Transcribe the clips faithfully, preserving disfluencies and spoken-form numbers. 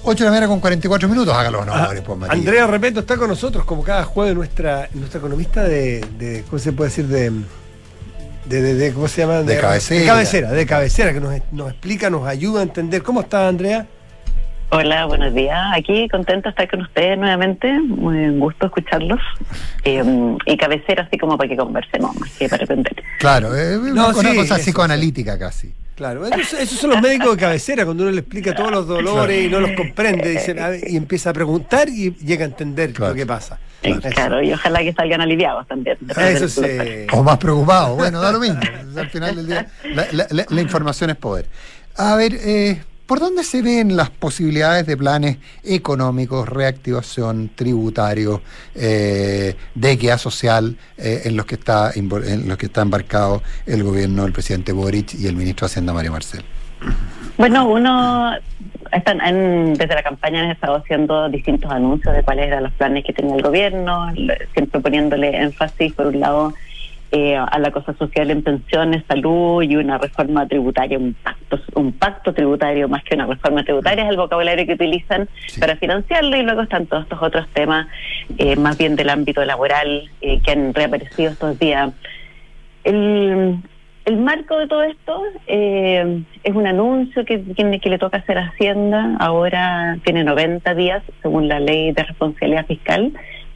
ocho de la mañana con cuarenta y cuatro minutos, hágalo honores, ah, pues, Matías. Andrea Repeto está con nosotros, como cada jueves, nuestra, nuestra economista de, de, ¿cómo se puede decir? De, de, de, de ¿cómo se llama? De, de cabecera. De cabecera, de cabecera, que nos, nos explica, nos ayuda a entender. ¿Cómo está, Andrea? Hola, buenos días. Aquí contenta de estar con ustedes nuevamente. Muy un gusto escucharlos. Eh, y cabecera así como para que conversemos, más que para aprender. Claro, eh, no, una sí, cosa eso, psicoanalítica casi. Claro, esos, esos son los médicos de cabecera, cuando uno le explica todos los dolores claro. y no los comprende, dice, y empieza a preguntar y llega a entender claro. lo que pasa. Claro, claro, y ojalá que salgan aliviados también. Eso sí. O más preocupados, bueno, da lo mismo. Al final del día, la, la, la, la información es poder. A ver, eh, ¿por dónde se ven las posibilidades de planes económicos, reactivación, tributario, eh, de equidad social eh, en los que está en los que está embarcado el gobierno del presidente Boric y el ministro de Hacienda Mario Marcel? Bueno, uno están en, desde la campaña han estado haciendo distintos anuncios de cuáles eran los planes que tenía el gobierno, siempre poniéndole énfasis por un lado Eh, a la cosa social en pensiones, salud y una reforma tributaria, un pacto, un pacto tributario más que una reforma tributaria, es el vocabulario que utilizan sí. para financiarlo, y luego están todos estos otros temas, eh, más bien del ámbito laboral, eh, que han reaparecido estos días. El, el marco de todo esto eh, es un anuncio que, que, que le toca hacer a Hacienda, ahora tiene noventa días, según la ley de responsabilidad fiscal.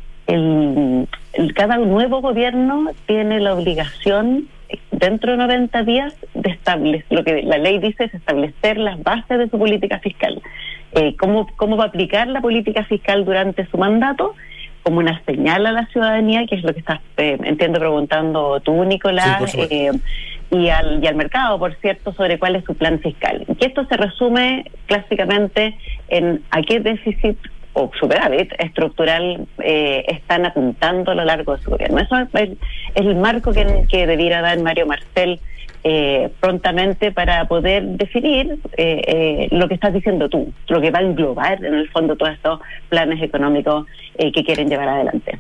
El, el, cada nuevo gobierno tiene la obligación dentro de noventa días de establecer, lo que la ley dice es establecer las bases de su política fiscal. Eh, cómo, cómo va a aplicar la política fiscal durante su mandato, como una señal a la ciudadanía, que es lo que estás, eh, entiendo, preguntando tú, Nicolás, sí, eh, y, al, y al mercado, por cierto, sobre cuál es su plan fiscal. Y esto se resume clásicamente en a qué déficit o superávit estructural eh, están apuntando a lo largo de su gobierno. Eso es el, es el marco que, que debiera dar Mario Marcel eh, prontamente para poder definir eh, eh, lo que estás diciendo tú, lo que va a englobar en el fondo todos estos planes económicos eh, que quieren llevar adelante.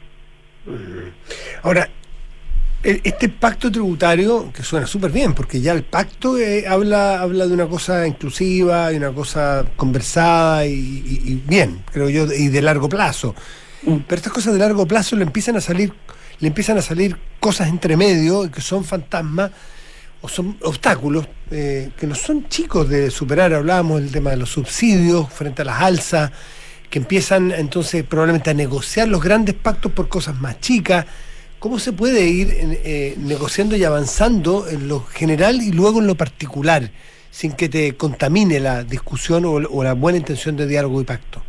Ahora, este pacto tributario, que suena súper bien, porque ya el pacto eh, habla habla de una cosa inclusiva, y una cosa conversada y, y, y bien, creo yo, y de largo plazo. Mm. Pero estas cosas de largo plazo le empiezan a salir, le empiezan a salir cosas entre medio que son fantasmas o son obstáculos eh, que no son chicos de superar. Hablábamos del tema de los subsidios frente a las alzas, que empiezan entonces probablemente a negociar los grandes pactos por cosas más chicas. ¿Cómo se puede ir eh, negociando y avanzando en lo general y luego en lo particular, sin que te contamine la discusión o, o la buena intención de diálogo y pacto?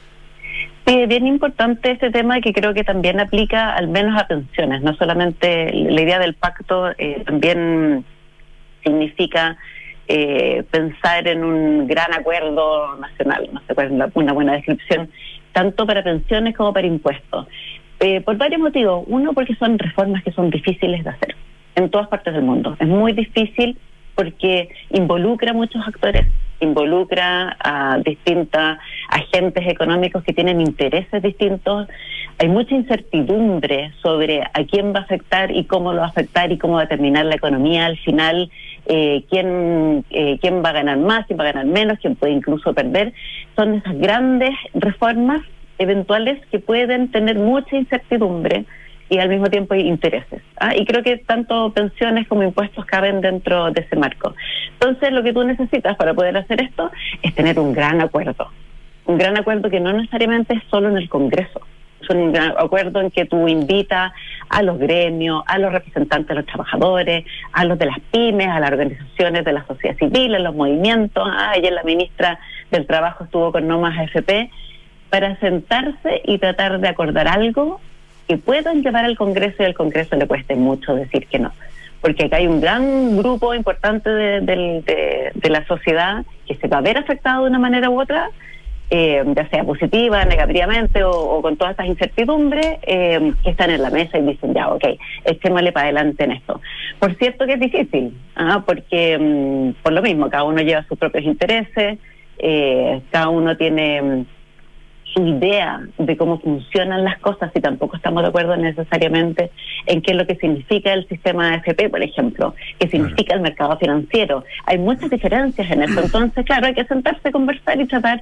Sí, bien importante este tema, que creo que también aplica al menos a pensiones. No solamente la idea del pacto, eh, también significa eh, pensar en un gran acuerdo nacional, no sé cuál es la, una buena descripción, tanto para pensiones como para impuestos. Eh, por varios motivos. Uno, porque son reformas que son difíciles de hacer en todas partes del mundo. Es muy difícil porque involucra a muchos actores, involucra a distintos agentes económicos que tienen intereses distintos. Hay mucha incertidumbre sobre a quién va a afectar y cómo lo va a afectar y cómo va a terminar la economía al final, eh, quién, eh, quién va a ganar más, quién va a ganar menos, quién puede incluso perder. Son esas grandes reformas eventuales que pueden tener mucha incertidumbre y al mismo tiempo intereses. ¿ah? Y creo que tanto pensiones como impuestos caben dentro de ese marco. Entonces, lo que tú necesitas para poder hacer esto es tener un gran acuerdo. Un gran acuerdo que no necesariamente es solo en el Congreso. Es un gran acuerdo en que tú invitas a los gremios, a los representantes de los trabajadores, a los de las pymes, a las organizaciones de la sociedad civil, a los movimientos. Ah, ayer la ministra del Trabajo estuvo con No Más A F P, para sentarse y tratar de acordar algo que puedan llevar al Congreso, y al Congreso le cueste mucho decir que no. Porque acá hay un gran grupo importante de, de, de, de la sociedad que se va a ver afectado de una manera u otra, eh, ya sea positiva, negativamente o, o con todas estas incertidumbres, eh, que están en la mesa y dicen, ya, ok, echémosle para adelante en esto. Por cierto que es difícil, ¿ah? porque um, por lo mismo, cada uno lleva sus propios intereses, eh, cada uno tiene Um, su idea de cómo funcionan las cosas, y tampoco estamos de acuerdo necesariamente en qué es lo que significa el sistema A F P, por ejemplo, qué significa el mercado financiero. Hay muchas diferencias en eso. Entonces, claro, hay que sentarse, conversar y tratar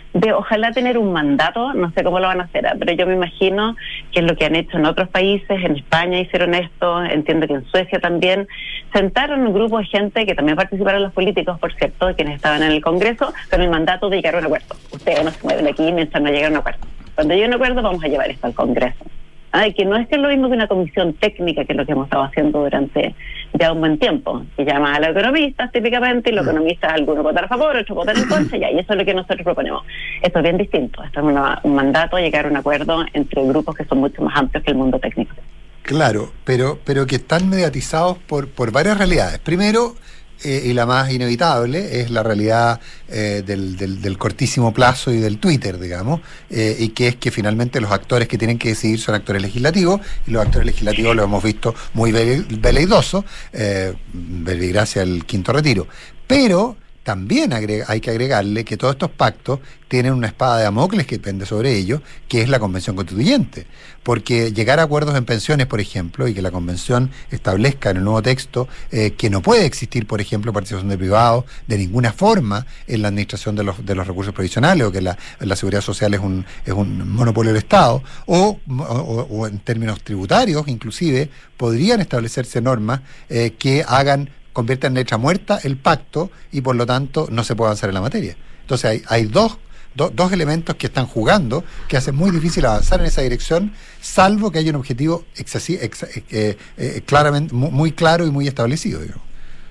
de ojalá tener un mandato, no sé cómo lo van a hacer, pero yo me imagino que es lo que han hecho en otros países, en España hicieron esto, entiendo que en Suecia también, sentaron un grupo de gente que también participaron los políticos, por cierto, quienes estaban en el Congreso, con el mandato de llegar a un acuerdo. Ustedes no se mueven aquí mientras no lleguen a un acuerdo. Cuando llegue a un acuerdo vamos a llevar esto al Congreso. Ay, que no es que es lo mismo que una comisión técnica, que es lo que hemos estado haciendo durante ya un buen tiempo, que llama a los economistas típicamente, y los economistas algunos votan a favor, otros votan en contra, ya, y eso es lo que nosotros proponemos. Esto es bien distinto, esto es una, un mandato a llegar a un acuerdo entre grupos que son mucho más amplios que el mundo técnico. Claro, pero, pero que están mediatizados por, por varias realidades. Primero, Eh, y la más inevitable es la realidad eh, del, del, del cortísimo plazo y del Twitter, digamos, eh, y que es que finalmente los actores que tienen que decidir son actores legislativos, y los actores legislativos los hemos visto muy vele- veleidosos, eh, gracias al quinto retiro. Pero también agrega, hay que agregarle que todos estos pactos tienen una espada de Damocles que pende sobre ellos, que es la Convención Constituyente. Porque llegar a acuerdos en pensiones, por ejemplo, y que la Convención establezca en el nuevo texto eh, que no puede existir, por ejemplo, participación de privados de ninguna forma en la administración de los, de los recursos provisionales, o que la, la seguridad social es un, es un monopolio del Estado, o, o, o en términos tributarios, inclusive, podrían establecerse normas eh, que hagan convierta en letra muerta el pacto y por lo tanto no se puede avanzar en la materia. Entonces hay, hay dos, do, dos elementos que están jugando que hacen muy difícil avanzar en esa dirección, salvo que haya un objetivo excesi- ex, eh, eh, claramente muy, muy claro y muy establecido, digamos.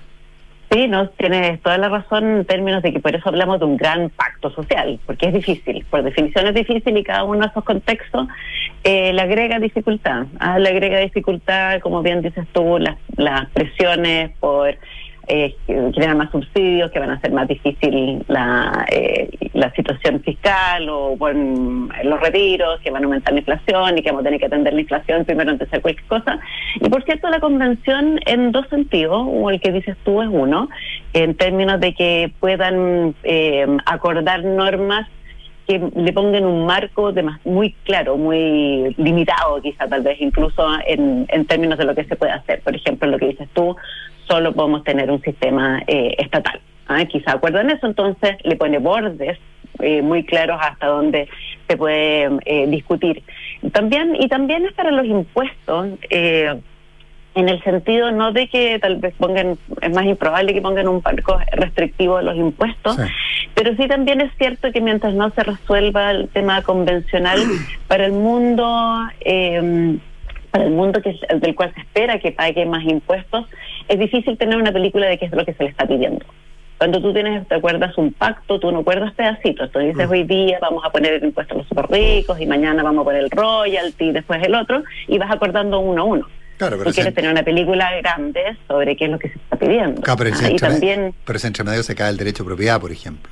Sí, no, tienes toda la razón en términos de que por eso hablamos de un gran pacto social, porque es difícil, por definición es difícil, y cada uno de esos contextos eh, le agrega dificultad, ¿ah? le agrega dificultad, como bien dices tú, las, las presiones por eh, generar más subsidios que van a hacer más difícil la, eh, la situación fiscal, o bueno, los retiros que van a aumentar la inflación y que vamos a tener que atender la inflación primero antes de hacer cualquier cosa. Y por cierto, la convención en dos sentidos, o el que dices tú es uno, en términos de que puedan eh, acordar normas que le pongan un marco de más, muy claro, muy limitado quizá tal vez, incluso en, en términos de lo que se puede hacer. Por ejemplo, lo que dices tú, solo podemos tener un sistema eh, estatal. ¿eh? Quizá acuerdan eso, entonces le pone bordes eh, muy claros hasta donde se puede eh, discutir. También, y también es para los impuestos, eh, en el sentido no de que tal vez pongan, es más improbable que pongan un marco restrictivo de los impuestos, sí. Pero sí también es cierto que mientras no se resuelva el tema convencional, para el mundo eh, para el mundo que del cual se espera que pague más impuestos, es difícil tener una película de qué es lo que se le está pidiendo. Cuando tú tienes, te acuerdas un pacto, tú no acuerdas pedacitos. Tú dices, mm. hoy día vamos a poner el impuesto a los super ricos, y mañana vamos a poner el royalty, y después el otro, y vas acordando uno a uno. Claro, pero tú quieres tener una película grande sobre qué es lo que se está pidiendo. Claro, pero, ah, y también, pero ese entremedio se cae el derecho de propiedad, por ejemplo.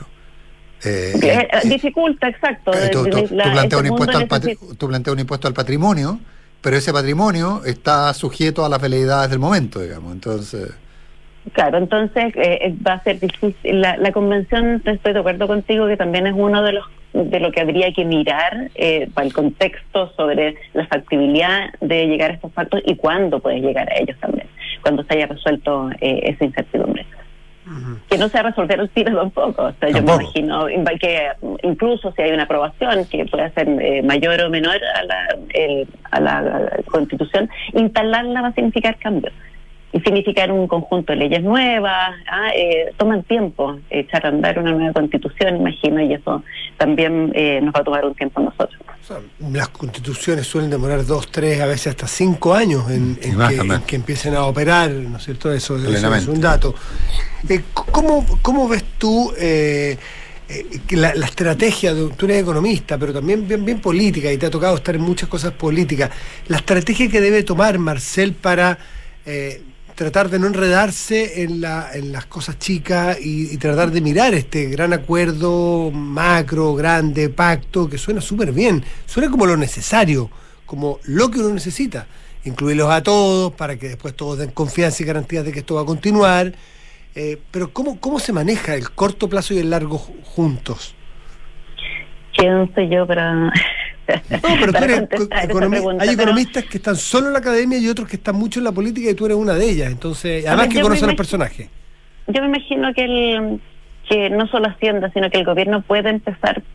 Eh, eh, eh, dificulta, exacto. Eh, tú, tú, la, tú, planteas un impuesto al patri- tú planteas un impuesto al patrimonio, pero ese patrimonio está sujeto a las veleidades del momento, digamos. Entonces... Claro, entonces eh, va a ser difícil. La, la convención, estoy de acuerdo contigo, que también es uno de los de lo que habría que mirar eh, para el contexto sobre la factibilidad de llegar a estos pactos y cuándo puedes llegar a ellos también, cuando se haya resuelto eh, esa incertidumbre. Uh-huh. Que no se va a resolver el tiro tampoco. O sea, yo me imagino que incluso si hay una aprobación que pueda ser eh, mayor o menor a la, el, a la, a la Constitución, instalarla va a significar cambios. Y significar un conjunto de leyes nuevas, ¿ah? eh, toman tiempo echar a andar una nueva constitución, imagino, y eso también eh, nos va a tomar un tiempo a nosotros. O sea, las constituciones suelen demorar dos, tres, a veces hasta cinco años en, en, que, en que empiecen a operar, ¿no es cierto? Eso, eso es un dato. Eh, ¿cómo, ¿Cómo ves tú eh, eh, la, la estrategia? De, tú eres economista, pero también bien, bien política, y te ha tocado estar en muchas cosas políticas. La estrategia que debe tomar Marcel para... Eh, tratar de no enredarse en, la, en las cosas chicas y, y tratar de mirar este gran acuerdo macro, grande, pacto, que suena súper bien, suena como lo necesario, como lo que uno necesita, incluirlos a todos para que después todos den confianza y garantías de que esto va a continuar, eh, pero ¿cómo, ¿cómo se maneja el corto plazo y el largo juntos? ¿Quién soy yo para...? No, pero tú eres economi- hay economistas pero... que están solo en la academia y otros que están mucho en la política, y tú eres una de ellas, entonces además que conocen los personajes. Yo me imagino que el que no solo Hacienda, sino que el gobierno puede empezar por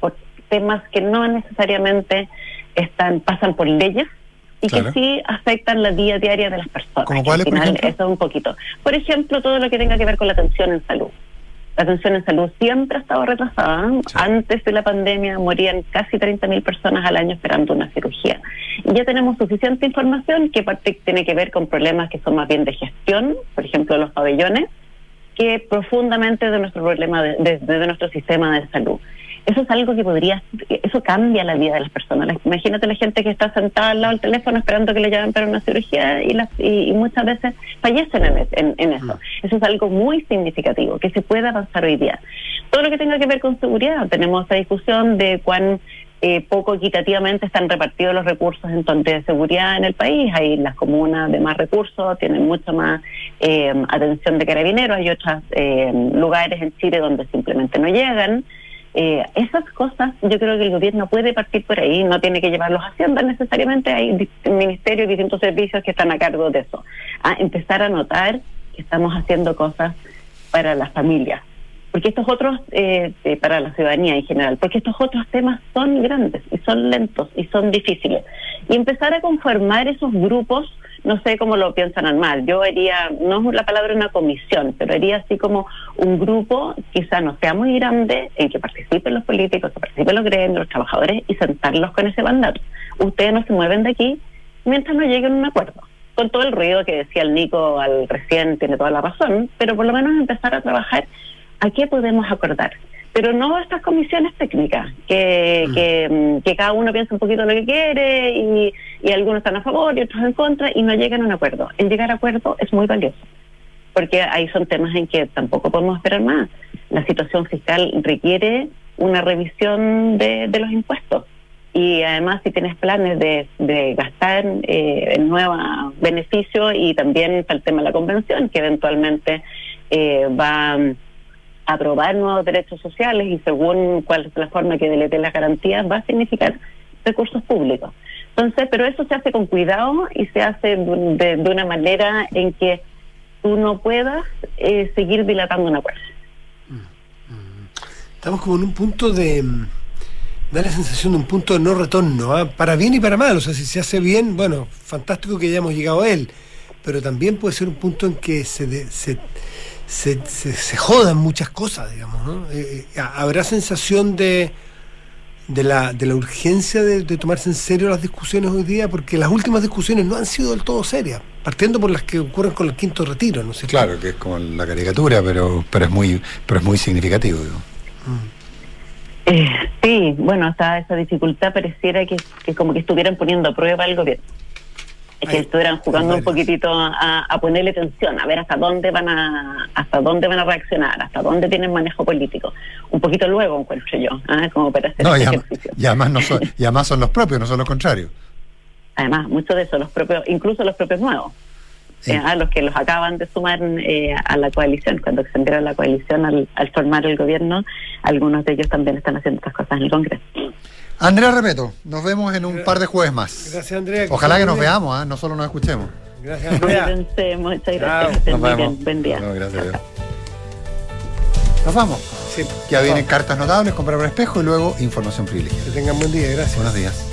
temas que no necesariamente están pasan por leyes y claro. que sí afectan la vida diaria de las personas. ¿Cómo cuáles, al final, por ejemplo? Eso es un poquito. Por ejemplo, todo lo que tenga que ver con la atención en salud. La atención en salud siempre ha estado retrasada. Sí. Antes de la pandemia morían casi treinta mil personas al año esperando una cirugía. Y ya tenemos suficiente información que parte tiene que ver con problemas que son más bien de gestión, por ejemplo los pabellones, que profundamente de nuestro problema, de, de, de nuestro sistema de salud. Eso es algo que podría, eso cambia la vida de las personas. Imagínate la gente que está sentada al lado del teléfono esperando que le llamen para una cirugía y, las, y, y muchas veces fallecen en, en, en eso. Eso es algo muy significativo, que se puede avanzar hoy día. Todo lo que tenga que ver con seguridad, tenemos esta discusión de cuán eh, poco equitativamente están repartidos los recursos en torno de seguridad en el país. Hay las comunas de más recursos, tienen mucha más eh, atención de carabineros, hay otros eh, lugares en Chile donde simplemente no llegan. Eh, esas cosas yo creo que el gobierno puede partir por ahí, no tiene que llevarlos a Hacienda necesariamente, hay ministerios y distintos servicios que están a cargo de eso, a empezar a notar que estamos haciendo cosas para las familias, porque estos otros, eh, eh, para la ciudadanía en general, porque estos otros temas son grandes y son lentos y son difíciles, y empezar a conformar esos grupos. No sé cómo lo piensan armar. Yo haría, no es la palabra una comisión, pero haría así como un grupo, quizá no sea muy grande, en que participen los políticos, que participen los gremios, los trabajadores, y sentarlos con ese mandato. Ustedes no se mueven de aquí mientras no lleguen a un acuerdo. Con todo el ruido que decía el Nico al recién, tiene toda la razón, pero por lo menos empezar a trabajar a qué podemos acordar. Pero no estas comisiones técnicas, que, mm. que, que cada uno piensa un poquito lo que quiere y, y algunos están a favor y otros en contra y no llegan a un acuerdo. El llegar a acuerdo es muy valioso, porque ahí son temas en que tampoco podemos esperar más. La situación fiscal requiere una revisión de, de los impuestos y además si tienes planes de, de gastar eh, en nuevos beneficios, y también está el tema de la convención, que eventualmente eh, va aprobar nuevos derechos sociales y según cuál es la forma que delete las garantías va a significar recursos públicos. Entonces, pero eso se hace con cuidado y se hace de, de una manera en que tú no puedas eh, seguir dilatando una acuerdo. Estamos como en un punto de... da la sensación de un punto de no retorno, ¿eh? Para bien y para mal. O sea, si se hace bien, bueno, fantástico que hayamos llegado a él, pero también puede ser un punto en que se... De, se Se, se, se jodan muchas cosas, digamos, ¿no? Eh, ¿Habrá sensación de de la de la urgencia de, de tomarse en serio las discusiones hoy día? Porque las últimas discusiones no han sido del todo serias, partiendo por las que ocurren con el quinto retiro, ¿no sé? Claro, que es como la caricatura, pero pero es muy pero es muy significativo, digo. Mm. Eh, sí, bueno, hasta esa dificultad pareciera que, que como que estuvieran poniendo a prueba el gobierno. Es que estuvieran jugando un poquitito a, a ponerle tensión, a ver hasta dónde van a hasta dónde van a reaccionar, hasta dónde tienen manejo político. Un poquito luego encuentro yo, ¿eh? Como para hacer no, este y, ejercicio. Y además, no son, y además son los propios, no son los contrarios. Además, muchos de esos, los propios, incluso los propios nuevos, sí. eh, los que los acaban de sumar eh, a la coalición, cuando se entera la coalición al, al formar el gobierno, algunos de ellos también están haciendo estas cosas en el Congreso. Andrea Repetto, nos vemos en un Gracias. par de jueves más. Gracias, Andrea. Ojalá que nos bien. veamos, ¿eh? No solo nos escuchemos. Gracias, Andrea. Cuídense, muchas gracias. Nos vemos. Bien. Buen día. No, gracias. Nos vamos. Sí, ya vienen cartas notables, comprar un espejo y luego información privilegiada. Que tengan buen día, gracias. Buenos días.